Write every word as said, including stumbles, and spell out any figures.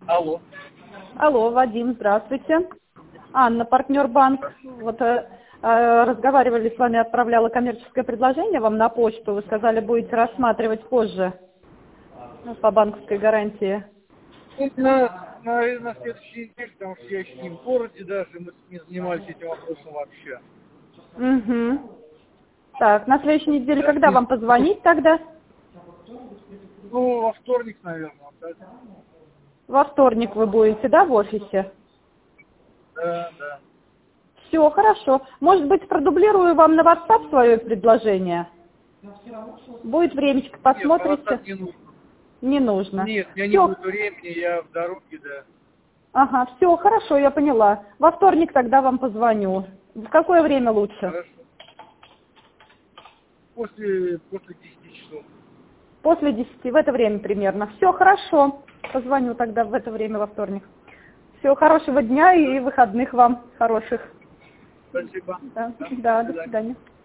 Алло. Алло, Вадим, здравствуйте. Анна, партнер банк. Вот э, э, разговаривали с вами, отправляла коммерческое предложение вам на почту. Вы сказали, будете рассматривать позже ну, по банковской гарантии. На, на, на следующей неделе, потому что я еще не в городе даже, мы не занимались этим вопросом вообще. Угу. Так, на следующей неделе, Да, когда вам позвонить тогда? Ну, во вторник, наверное. Да, Во вторник вы будете, да, в офисе? да. да. Все, хорошо. Может быть, продублирую вам на WhatsApp свое предложение? Будет времечко, Нет, на посмотрите. WhatsApp не нужно. Не нужно. Нет, у меня не Все. будет времени, я в дороге, да. Ага, все, хорошо, я поняла. Во вторник тогда вам позвоню. В какое время лучше? Хорошо. После, после десяти часов. После десяти, в это время примерно. Все, хорошо. Позвоню тогда в это время во вторник. Все, хорошего дня и выходных вам хороших. Спасибо. Да, Да, да, до до свидания. свидания.